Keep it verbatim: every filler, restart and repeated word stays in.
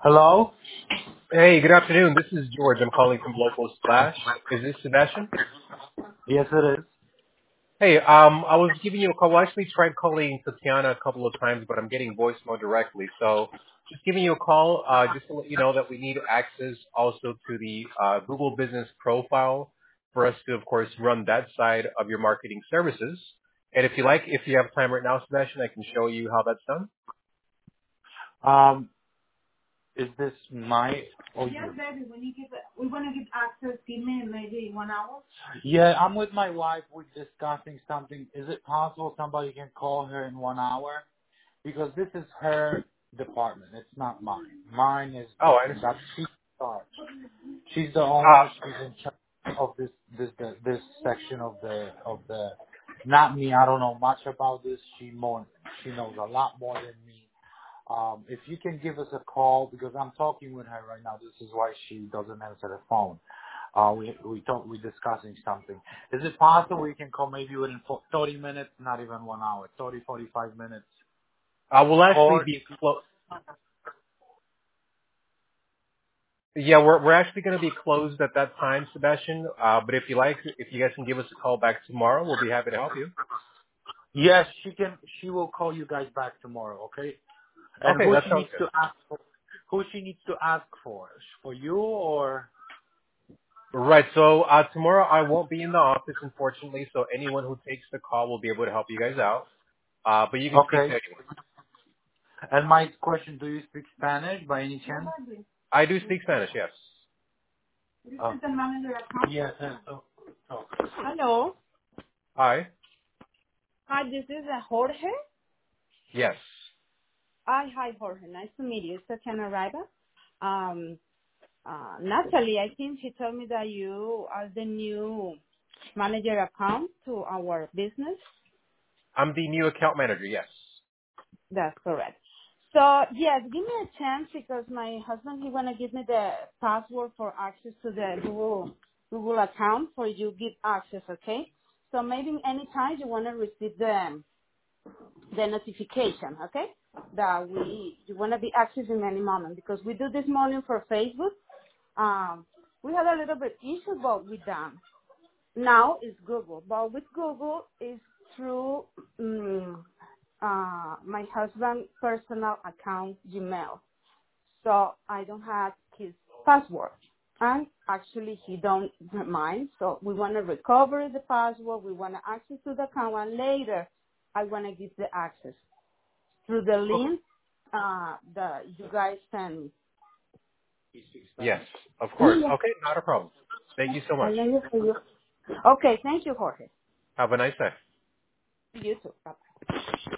Hello? Hey, good afternoon. This is George. I'm calling from Local Splash. Is this Sebastian? Yes, it is. Hey, um, I was giving you a call. I actually tried calling Tatiana a couple of times, but I'm getting voicemail directly. So just giving you a call, uh, just to let you know that we need access also to the uh, Google Business Profile for us to, of course, run that side of your marketing services. And if you like, if you have time right now, Sebastian, I can show you how that's done. Um, is this my or Yes, you? baby. When you give it, we want to give access. Give me maybe one hour. Yeah, I'm with my wife. We're discussing something. Is it possible somebody can call her in one hour? Because this is her department. It's not mine. Mine is Oh, I different. understand. That's she's in charge. She's the owner. Uh, She's in charge of this this the, this section of the of the. Not me. I don't know much about this. She more. She knows a lot more than me. Um, if you can give us a call, because I'm talking with her right now. This is why she doesn't answer the phone. Uh, we we talk, we're discussing something. Is it possible we can call maybe within fo- thirty minutes, not even one hour, thirty, forty-five minutes? I will actually Or be if you, close. Yeah, we're we're actually going to be closed at that time, Sebastian. Uh, but if you like, if you guys can give us a call back tomorrow, we'll be happy to help you. yes, she can. She will call you guys back tomorrow, okay? And Okay, who that she sounds needs to good. ask for? Who she needs to ask for? For you or? Right. So uh, tomorrow I won't be in the office, unfortunately. So anyone who takes the call will be able to help you guys out. Uh, but you can speak to Okay. anyone. And my question: do you speak Spanish by any No, chance? baby. I do speak Spanish. Yes. This Oh, is the manager account. yes. uh, Oh, oh. Hello. Hi. Hi, this is uh, Jorge. Yes. Hi, hi, Jorge. Nice to meet you. It's Tatiana Riva. Um, uh, Natalie, I think she told me that you are the new manager account to our business. I'm the new account manager. Yes. That's correct. So yes, give me a chance because my husband he wanna give me the password for access to the Google Google account for you give access, okay? So maybe anytime you wanna receive the the notification, okay? That we you wanna be accessing any moment because we do this morning for Facebook. Um, we had a little bit issue but we done. Now it's Google, but with Google is through um, uh, my husband's personal account Gmail. So I don't have his password. And actually he don't mind. So we want to recover the password. We want to access to the account and later I want to give the access through the Okay. link uh, that you guys send me. Yes. Of Yeah, course. yeah. Okay. Not a problem. Thank you so I much. know you for you. Okay, thank you, Jorge. Have a nice day. You too. Bye.